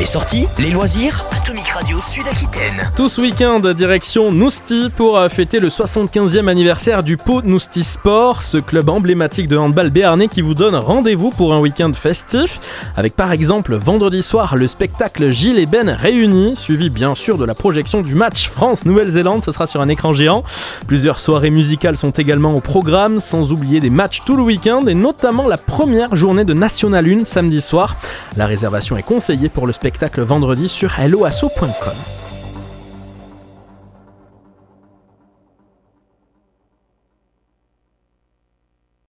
Les sorties, les loisirs, Atomic Radio Sud-Aquitaine. Tout ce week-end, direction Nousty pour fêter le 75e anniversaire du Pau Nousty Sport, ce club emblématique de handball béarnais qui vous donne rendez-vous pour un week-end festif, avec par exemple vendredi soir le spectacle Gilles et Ben réunis, suivi bien sûr de la projection du match France-Nouvelle-Zélande, ce sera sur un écran géant. Plusieurs soirées musicales sont également au programme, sans oublier des matchs tout le week-end et notamment la première journée de National 1 samedi soir. La réservation est conseillée pour le spectacle vendredi sur helloasso.com.